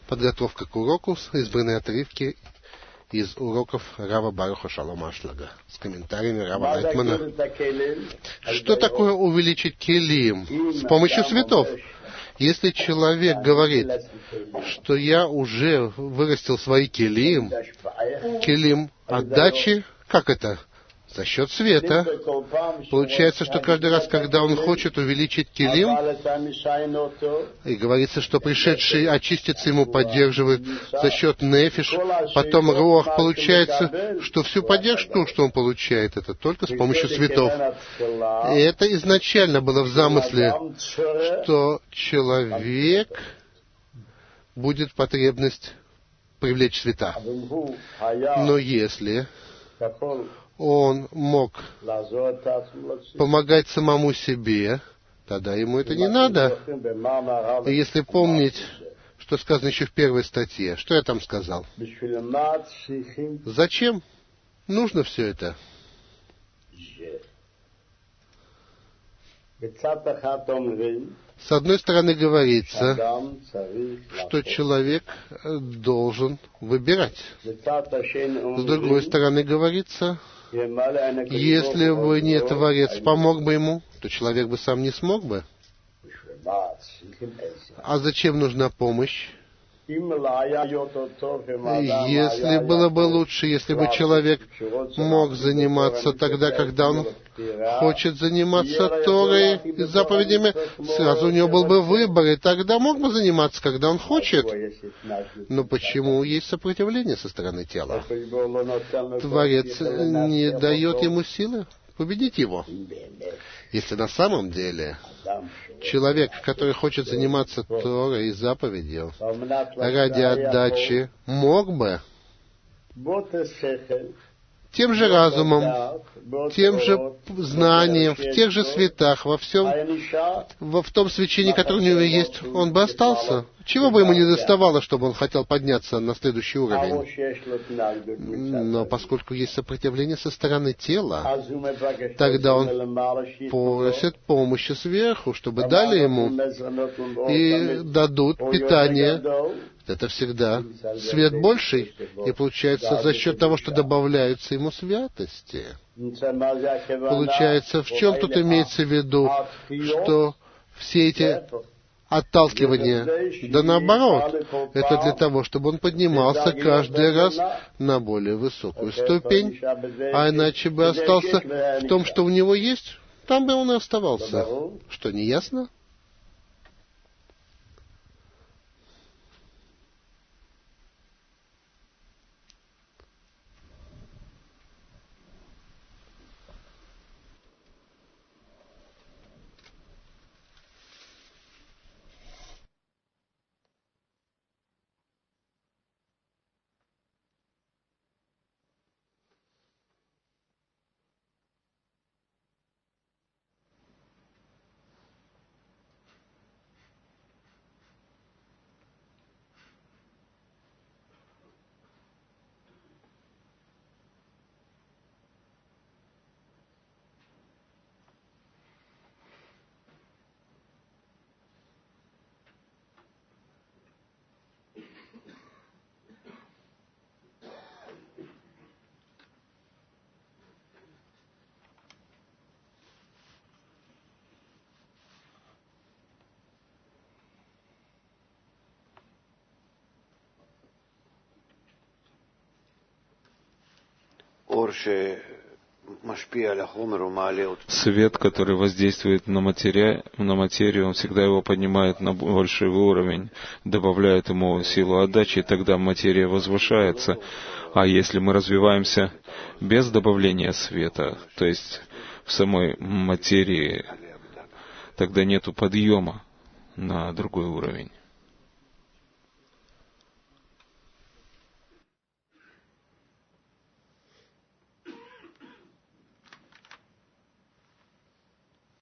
Подготовка к уроку, избранные отрывки из уроков Рава Баруха Шалома Ашлага с комментариями Рава Лайтмана. Что такое увеличить келим с помощью цветов? Если человек говорит, что я уже вырастил свои келим отдачи, как это? За счет света. Получается, что каждый раз, когда он хочет увеличить келим, и говорится, что пришедший очиститься ему поддерживает за счет нефиш, потом руах, получается, что всю поддержку, что он получает, это только с помощью цветов. И это изначально было в замысле, что человек будет потребность привлечь цвета. Но если он мог помогать самому себе, тогда ему это не надо. И если помнить, что сказано еще в первой статье, что я там сказал? Зачем нужно все это? С одной стороны говорится, что человек должен выбирать. С другой стороны говорится, если бы не Творец помог бы ему, то человек бы сам не смог бы. А зачем нужна помощь? Если было бы лучше, если бы человек мог заниматься тогда, когда он хочет заниматься Торой и заповедями, сразу у него был бы выбор, и тогда мог бы заниматься, когда он хочет. Но почему есть сопротивление со стороны тела? Творец не дает ему силы победить его. Если на самом деле человек, который хочет заниматься Торой и заповедью ради отдачи, мог бы тем же разумом, тем же знанием, в тех же светах, в том свечении, которое у него есть, он бы остался. Чего бы ему не доставало, чтобы он хотел подняться на следующий уровень? Но поскольку есть сопротивление со стороны тела, тогда он просит помощи сверху, чтобы дали ему и дадут питание. Это всегда свет больший, и получается за счет того, что добавляются ему святости. Получается, в чем тут имеется в виду, что все эти отталкивания, да наоборот, это для того, чтобы он поднимался каждый раз на более высокую ступень, а иначе бы остался в том, что у него есть, там бы он и оставался. Что, не ясно? Свет, который воздействует на материю, он всегда его поднимает на больший уровень, добавляет ему силу отдачи, и тогда материя возвышается. А если мы развиваемся без добавления света, то есть в самой материи, тогда нету подъема на другой уровень.